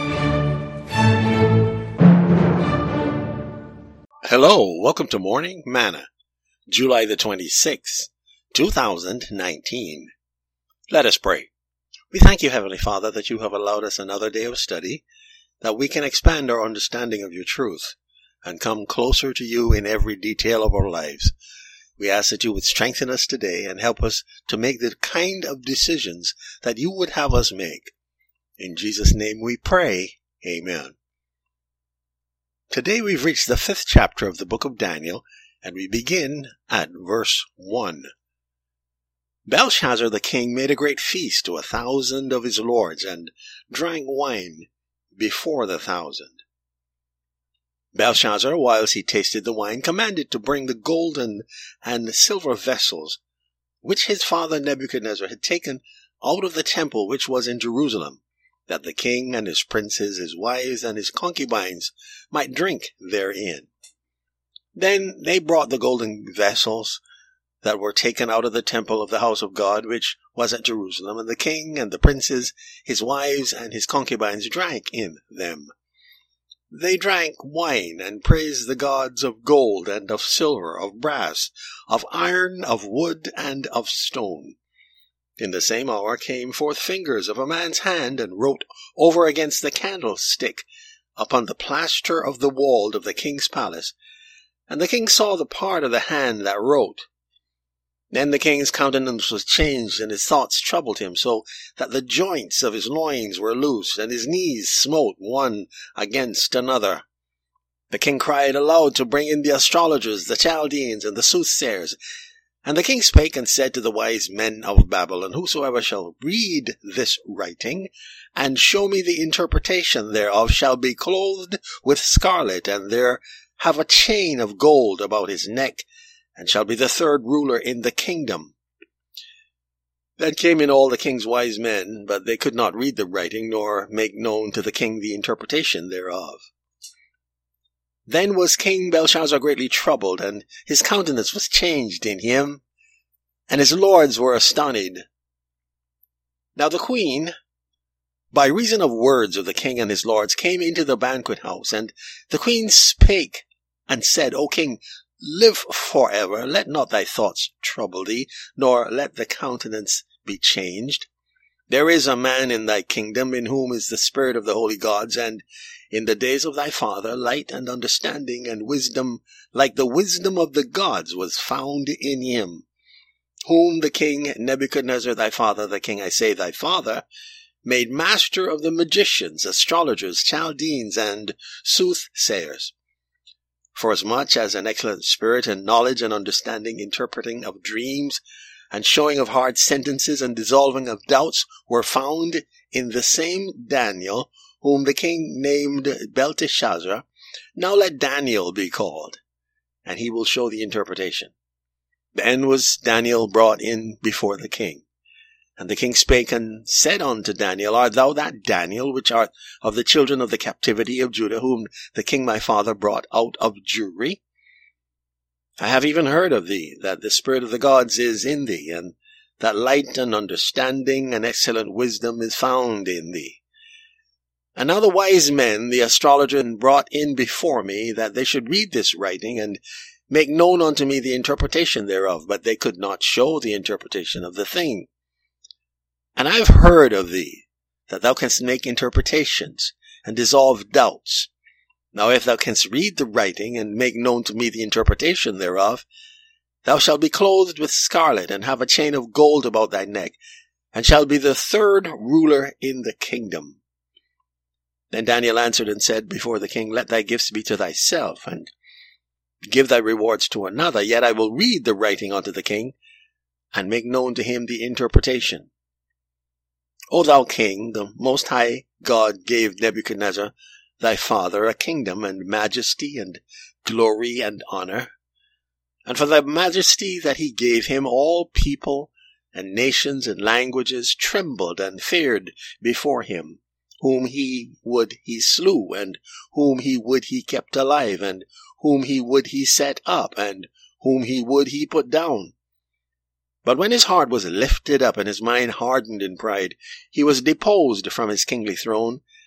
Hello, welcome to Morning Manna, July the 26th, 2019. Let us pray. We thank you, Heavenly Father, that you have allowed us another day of study, that we can expand our understanding of your truth and come closer to you in every detail of our lives. We ask that you would strengthen us today and help us to make the kind of decisions that you would have us make. In Jesus' name we pray. Amen. Today we've reached the 5th chapter of the book of Daniel, and we begin at verse 1. Belshazzar the king made a great feast to 1,000 of his lords, and drank wine before the 1,000. Belshazzar, whilst he tasted the wine, commanded to bring the golden and silver vessels, which his father Nebuchadnezzar had taken out of the temple which was in Jerusalem, that the king and his princes, his wives, and his concubines might drink therein. Then they brought the golden vessels that were taken out of the temple of the house of God, which was at Jerusalem, and the king and the princes, his wives, and his concubines drank in them. They drank wine and praised the gods of gold and of silver, of brass, of iron, of wood, and of stone. In the same hour came forth fingers of a man's hand, and wrote over against the candlestick upon the plaster of the wall of the king's palace. And the king saw the part of the hand that wrote. Then the king's countenance was changed, and his thoughts troubled him, so that the joints of his loins were loosed, and his knees smote one against another. The king cried aloud to bring in the astrologers, the Chaldeans, and the soothsayers. And the king spake and said to the wise men of Babylon, Whosoever shall read this writing, and show me the interpretation thereof, shall be clothed with scarlet, and there have a chain of gold about his neck, and shall be the third ruler in the kingdom. Then came in all the king's wise men, but they could not read the writing, nor make known to the king the interpretation thereof. Then was King Belshazzar greatly troubled, and his countenance was changed in him, and his lords were astonished. Now the queen, by reason of words of the king and his lords, came into the banquet house, and the queen spake and said, O king, live forever. Let not thy thoughts trouble thee, nor let the countenance be changed. There is a man in thy kingdom in whom is the spirit of the holy gods, and in the days of thy father light and understanding and wisdom, like the wisdom of the gods, was found in him, whom the king Nebuchadnezzar thy father, the king, I say, thy father, made master of the magicians, astrologers, Chaldeans, and soothsayers. Forasmuch as an excellent spirit and knowledge and understanding, interpreting of dreams, and showing of hard sentences and dissolving of doubts were found in the same Daniel, whom the king named Belteshazzar, now let Daniel be called, and he will show the interpretation. Then was Daniel brought in before the king. And the king spake and said unto Daniel, Art thou that Daniel, which art of the children of the captivity of Judah, whom the king my father brought out of Jewry? I have even heard of thee, that the spirit of the gods is in thee, and that light and understanding and excellent wisdom is found in thee. And now the wise men, the astrologer, brought in before me, that they should read this writing, and make known unto me the interpretation thereof, but they could not show the interpretation of the thing. And I have heard of thee, that thou canst make interpretations, and dissolve doubts. Now if thou canst read the writing, and make known to me the interpretation thereof, thou shalt be clothed with scarlet, and have a chain of gold about thy neck, and shalt be the third ruler in the kingdom. Then Daniel answered and said before the king, Let thy gifts be to thyself, and give thy rewards to another, yet I will read the writing unto the king, and make known to him the interpretation. O thou king, the Most High God gave Nebuchadnezzar thy father a kingdom, and majesty, and glory, and honor. And for the majesty that he gave him, all people, and nations, and languages trembled and feared before him. Whom he would he slew, and whom he would he kept alive, and whom he would he set up, and whom he would he put down. But when his heart was lifted up, and his mind hardened in pride, he was deposed from his kingly throne,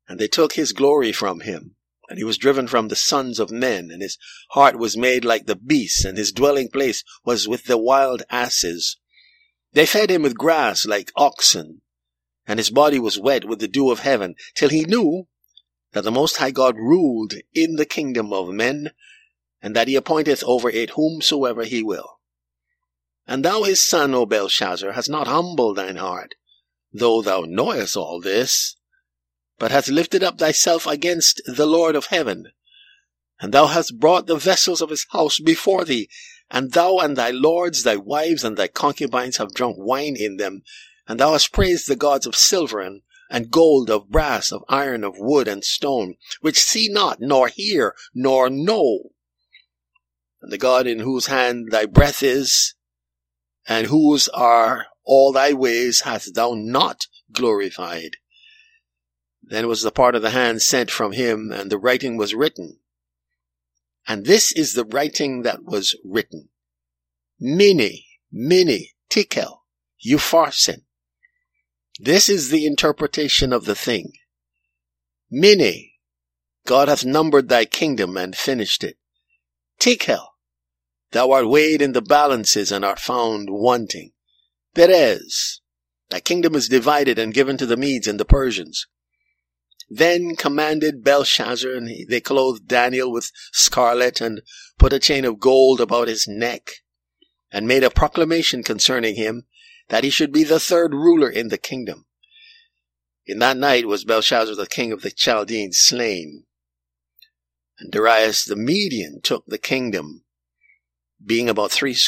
And they took his glory from him. And he was driven from the sons of men, and his heart was made like the beasts, and his dwelling place was with the wild asses. They fed him with grass like oxen, and his body was wet with the dew of heaven, till he knew that the Most High God ruled in the kingdom of men, and that he appointeth over it whomsoever he will. And thou his son, O Belshazzar, hast not humbled thine heart, though thou knowest all this, but hast lifted up thyself against the Lord of heaven. And thou hast brought the vessels of his house before thee, and thou and thy lords, thy wives, and thy concubines have drunk wine in them, and thou hast praised the gods of silver and gold, of brass, of iron, of wood, and stone, which see not, nor hear, nor know. And the God in whose hand thy breath is, and whose are all thy ways, hast thou not glorified. Then was the part of the hand sent from him, and the writing was written. And this is the writing that was written. Mene, Tekel, Upharsin. This is the interpretation of the thing. Mene, God hath numbered thy kingdom and finished it. Tekel, thou art weighed in the balances and art found wanting. Perez, thy kingdom is divided and given to the Medes and the Persians. Then commanded Belshazzar, and they clothed Daniel with scarlet, and put a chain of gold about his neck, and made a proclamation concerning him, that he should be the third ruler in the kingdom. In that night was Belshazzar the king of the Chaldeans slain, and Darius the Median took the kingdom, being about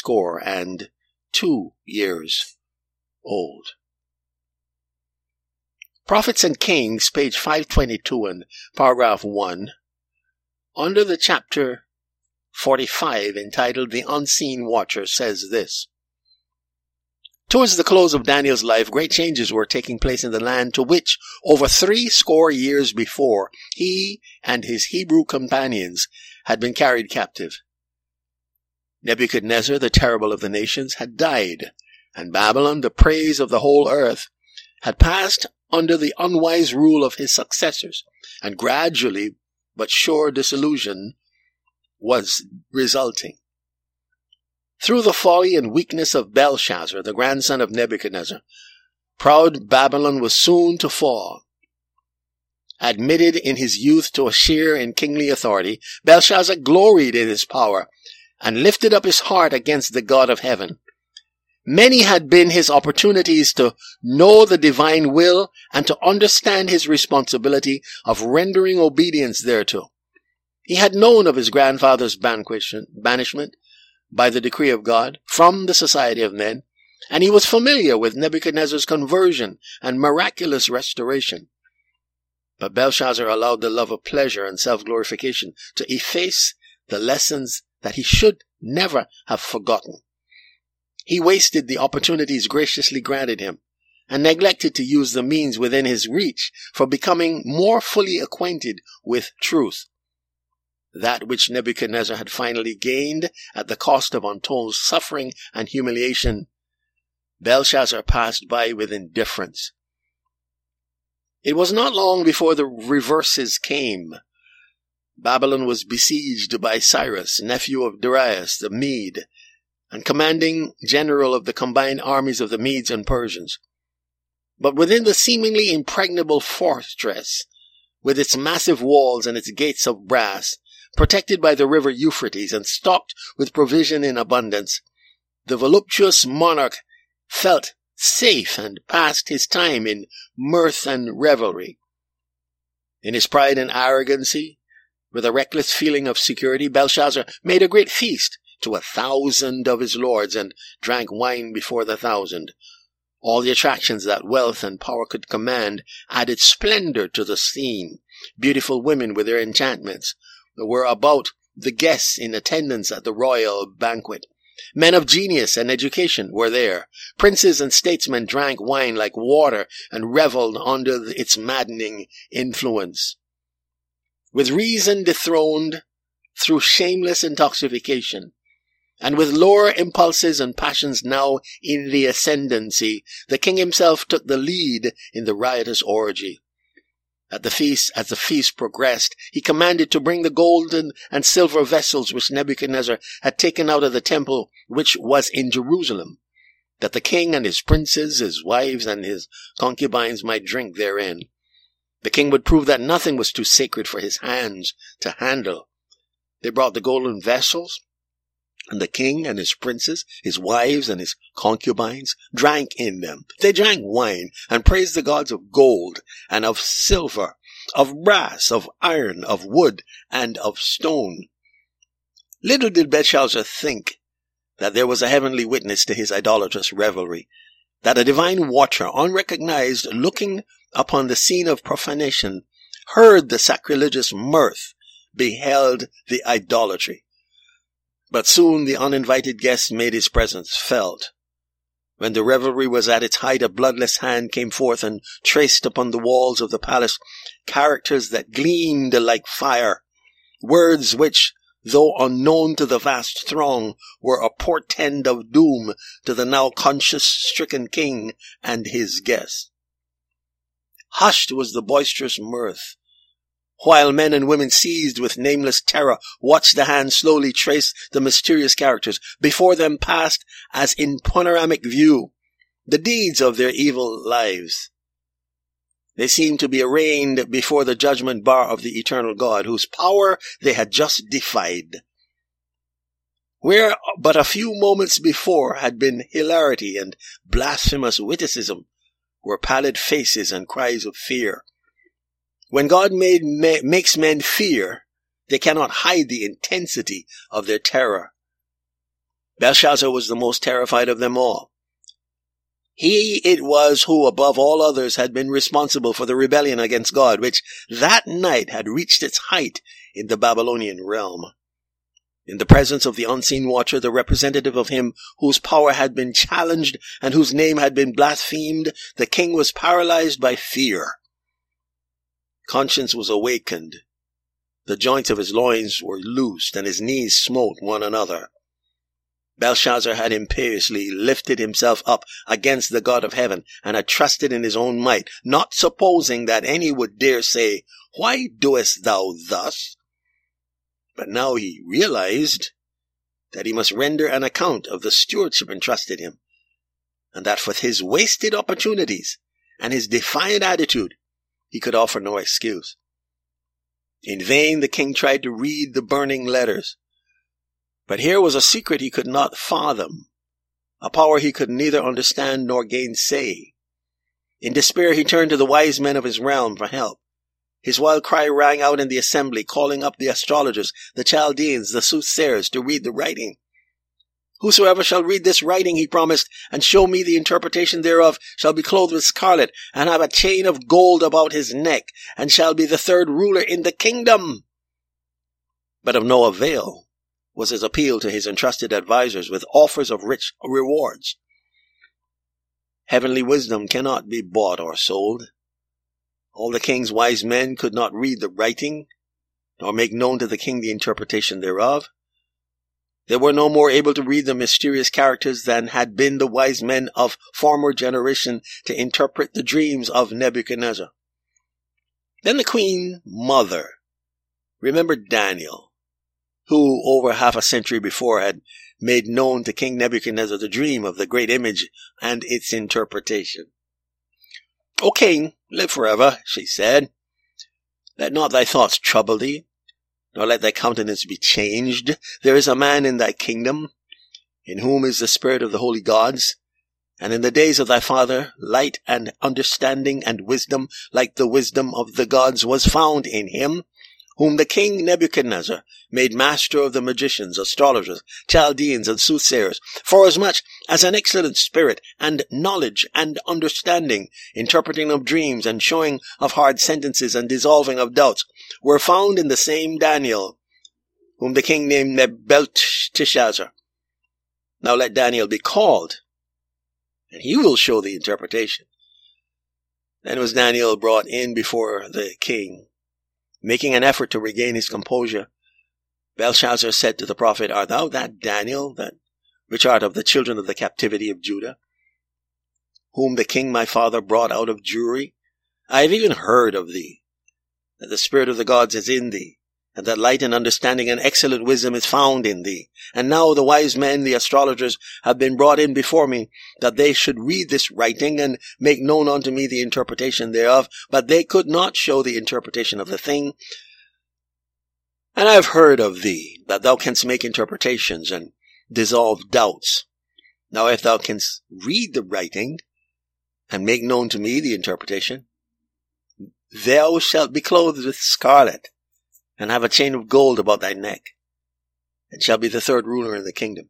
62 years old. Prophets and Kings, page 522 and paragraph 1, under the chapter 45 entitled The Unseen Watcher, says this. Towards the close of Daniel's life, great changes were taking place in the land to which, over 60 years before, he and his Hebrew companions had been carried captive. Nebuchadnezzar, the terrible of the nations, had died, and Babylon, the praise of the whole earth, had passed under the unwise rule of his successors, and gradually but sure disillusion was resulting. Through the folly and weakness of Belshazzar, the grandson of Nebuchadnezzar, proud Babylon was soon to fall. Admitted in his youth to a share in kingly authority, Belshazzar gloried in his power and lifted up his heart against the God of heaven. Many had been his opportunities to know the divine will and to understand his responsibility of rendering obedience thereto. He had known of his grandfather's banishment by the decree of God from the society of men, and he was familiar with Nebuchadnezzar's conversion and miraculous restoration. But Belshazzar allowed the love of pleasure and self-glorification to efface the lessons that he should never have forgotten. He wasted the opportunities graciously granted him, and neglected to use the means within his reach for becoming more fully acquainted with truth. That which Nebuchadnezzar had finally gained at the cost of untold suffering and humiliation, Belshazzar passed by with indifference. It was not long before the reverses came. Babylon was besieged by Cyrus, nephew of Darius the Mede, and commanding general of the combined armies of the Medes and Persians. But within the seemingly impregnable fortress, with its massive walls and its gates of brass, protected by the river Euphrates and stocked with provision in abundance, the voluptuous monarch felt safe and passed his time in mirth and revelry. In his pride and arrogancy, with a reckless feeling of security, Belshazzar made a great feast to 1,000 of his lords, and drank wine before the 1,000. All the attractions that wealth and power could command added splendor to the scene. Beautiful women with their enchantments were about the guests in attendance at the royal banquet. Men of genius and education were there. Princes and statesmen drank wine like water and reveled under its maddening influence. With reason dethroned through shameless intoxication, and with lower impulses and passions now in the ascendancy, the king himself took the lead in the riotous orgy. As the feast progressed, he commanded to bring the golden and silver vessels which Nebuchadnezzar had taken out of the temple which was in Jerusalem, that the king and his princes, his wives, and his concubines might drink therein. The king would prove that nothing was too sacred for his hands to handle. They brought the golden vessels, and the king and his princes, his wives, and his concubines drank in them. They drank wine and praised the gods of gold and of silver, of brass, of iron, of wood, and of stone. Little did Belshazzar think that there was a heavenly witness to his idolatrous revelry, that a divine watcher, unrecognized, looking upon the scene of profanation, heard the sacrilegious mirth, beheld the idolatry. But soon the uninvited guest made his presence felt. When the revelry was at its height, a bloodless hand came forth and traced upon the walls of the palace characters that gleamed like fire, words which, though unknown to the vast throng, were a portend of doom to the now conscience-stricken king and his guests. Hushed was the boisterous mirth, while men and women seized with nameless terror watched the hand slowly trace the mysterious characters. Before them passed, as in panoramic view, the deeds of their evil lives. They seemed to be arraigned before the judgment bar of the eternal God, whose power they had just defied. Where but a few moments before had been hilarity and blasphemous witticism, were pallid faces and cries of fear. When God makes men fear, they cannot hide the intensity of their terror. Belshazzar was the most terrified of them all. He it was who, above all others, had been responsible for the rebellion against God, which that night had reached its height in the Babylonian realm. In the presence of the unseen watcher, the representative of him whose power had been challenged and whose name had been blasphemed, the king was paralyzed by fear. Conscience was awakened. The joints of his loins were loosed, and his knees smote one another. Belshazzar had imperiously lifted himself up against the God of heaven, and had trusted in his own might, not supposing that any would dare say, "Why doest thou thus?" But now he realized that he must render an account of the stewardship entrusted him, and that for his wasted opportunities and his defiant attitude, he could offer no excuse. In vain the king tried to read the burning letters. But here was a secret he could not fathom, a power he could neither understand nor gainsay. In despair he turned to the wise men of his realm for help. His wild cry rang out in the assembly, calling up the astrologers, the Chaldeans, the soothsayers, to read the writing. "Whosoever shall read this writing," he promised, "and show me the interpretation thereof, shall be clothed with scarlet, and have a chain of gold about his neck, and shall be the third ruler in the kingdom." But of no avail was his appeal to his entrusted advisers with offers of rich rewards. Heavenly wisdom cannot be bought or sold. All the king's wise men could not read the writing, nor make known to the king the interpretation thereof. They were no more able to read the mysterious characters than had been the wise men of former generation to interpret the dreams of Nebuchadnezzar. Then the queen mother remembered Daniel, who over half a century before had made known to King Nebuchadnezzar the dream of the great image and its interpretation. "O king, live forever," she said. "Let not thy thoughts trouble thee, nor let thy countenance be changed. There is a man in thy kingdom, in whom is the spirit of the holy gods, and in the days of thy father, light and understanding and wisdom, like the wisdom of the gods, was found in him, whom the king Nebuchadnezzar made master of the magicians, astrologers, Chaldeans, and soothsayers, forasmuch as an excellent spirit, and knowledge, and understanding, interpreting of dreams, and showing of hard sentences, and dissolving of doubts, were found in the same Daniel, whom the king named Belteshazzar. Now let Daniel be called, and he will show the interpretation." Then was Daniel brought in before the king. Making an effort to regain his composure, Belshazzar said to the prophet, "Art thou that Daniel, which art of the children of the captivity of Judah, whom the king my father brought out of Jewry? I have even heard of thee, that the spirit of the gods is in thee, and that light and understanding and excellent wisdom is found in thee. And now the wise men, the astrologers, have been brought in before me, that they should read this writing and make known unto me the interpretation thereof. But they could not show the interpretation of the thing. And I have heard of thee, that thou canst make interpretations and dissolve doubts. Now if thou canst read the writing, and make known to me the interpretation, thou shalt be clothed with scarlet, and have a chain of gold about thy neck, and shall be the third ruler in the kingdom.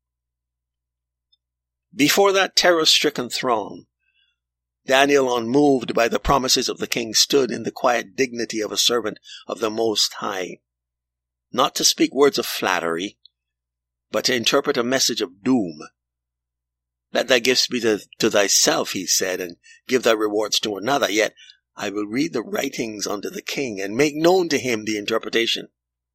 Before that terror-stricken throng, Daniel, unmoved by the promises of the king, stood in the quiet dignity of a servant of the Most High, not to speak words of flattery, but to interpret a message of doom. Let thy gifts be to thyself, he said, and give thy rewards to another. Yet I will read the writings unto the king, and make known to him the interpretation.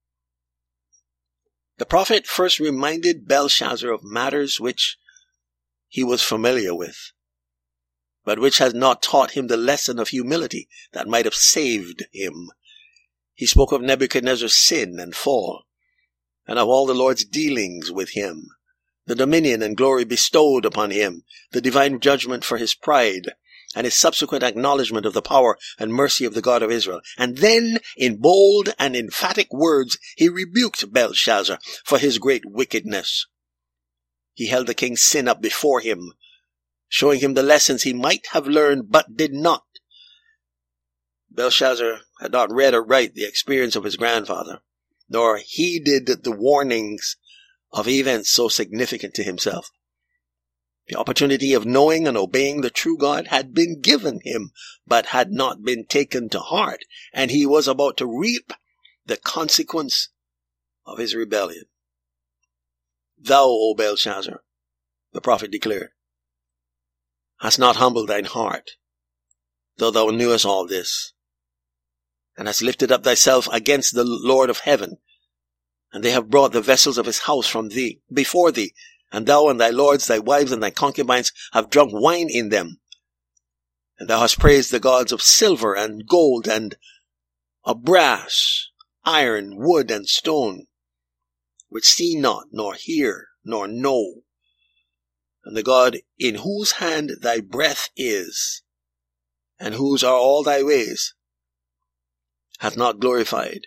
The prophet first reminded Belshazzar of matters which he was familiar with, but which had not taught him the lesson of humility that might have saved him. He spoke of Nebuchadnezzar's sin and fall, and of all the Lord's dealings with him, the dominion and glory bestowed upon him, the divine judgment for his pride, and his subsequent acknowledgement of the power and mercy of the God of Israel. And then, in bold and emphatic words, he rebuked Belshazzar for his great wickedness. He held the king's sin up before him, showing him the lessons he might have learned but did not. Belshazzar had not read aright the experience of his grandfather, nor heeded the warnings of events so significant to himself. The opportunity of knowing and obeying the true God had been given him, but had not been taken to heart, and he was about to reap the consequence of his rebellion. Thou, O Belshazzar, the prophet declared, hast not humbled thine heart, though thou knewest all this, and hast lifted up thyself against the Lord of heaven, and they have brought the vessels of his house from thee, before thee, and thou and thy lords, thy wives and thy concubines have drunk wine in them. And thou hast praised the gods of silver and gold and of brass, iron, wood, and stone, which see not, nor hear, nor know. And the God in whose hand thy breath is, and whose are all thy ways, hath not glorified.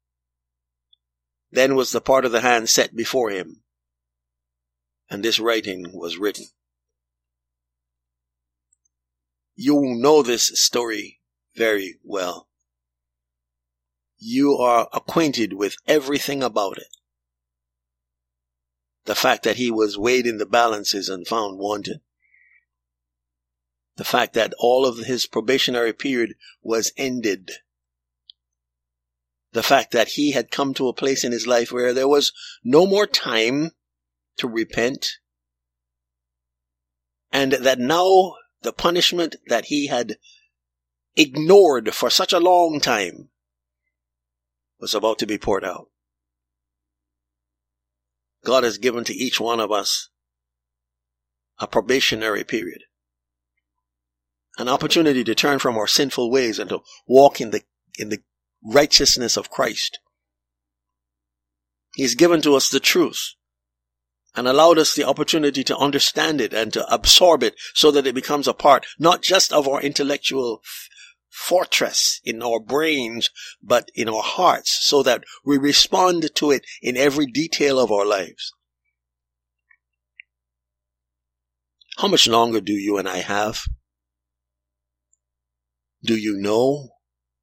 Then was the part of the hand set before him, and this writing was written. You know this story very well. You are acquainted with everything about it. The fact that he was weighed in the balances and found wanted. The fact that all of his probationary period was ended. The fact that he had come to a place in his life where there was no more time to repent, and that now the punishment that he had ignored for such a long time was about to be poured out. God has given to each one of us a probationary period, an opportunity to turn from our sinful ways and to walk in the righteousness of Christ. He's given to us the truth and allowed us the opportunity to understand it and to absorb it so that it becomes a part, not just of our intellectual fortress in our brains, but in our hearts, so that we respond to it in every detail of our lives. How much longer do you and I have? Do you know?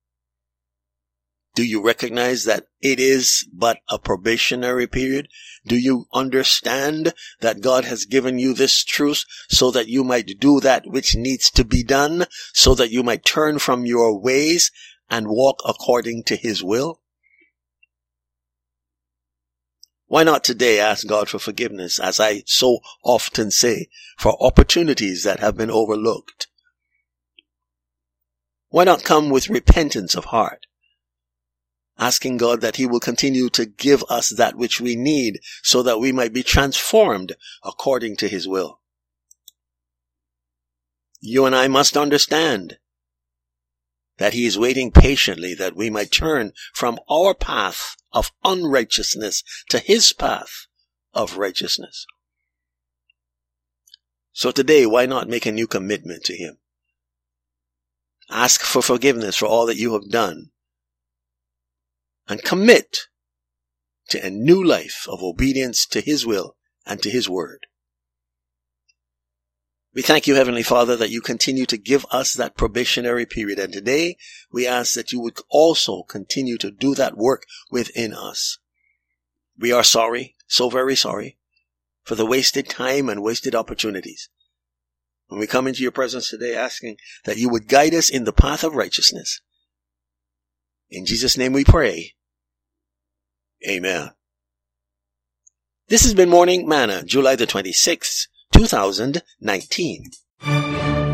Do you recognize that it is but a probationary period? Do you understand that God has given you this truth so that you might do that which needs to be done, so that you might turn from your ways and walk according to his will? Why not today ask God for forgiveness, as I so often say, for opportunities that have been overlooked? Why not come with repentance of heart, asking God that he will continue to give us that which we need so that we might be transformed according to his will? You and I must understand that he is waiting patiently that we might turn from our path of unrighteousness to his path of righteousness. So today, why not make a new commitment to him? Ask for forgiveness for all that you have done, and commit to a new life of obedience to his will and to his word. We thank you, Heavenly Father, that you continue to give us that probationary period. And today we ask that you would also continue to do that work within us. We are sorry, so very sorry, for the wasted time and wasted opportunities. When we come into your presence today asking that you would guide us in the path of righteousness. In Jesus' name we pray. Amen. This has been Morning Manna, July the 26th, 2019.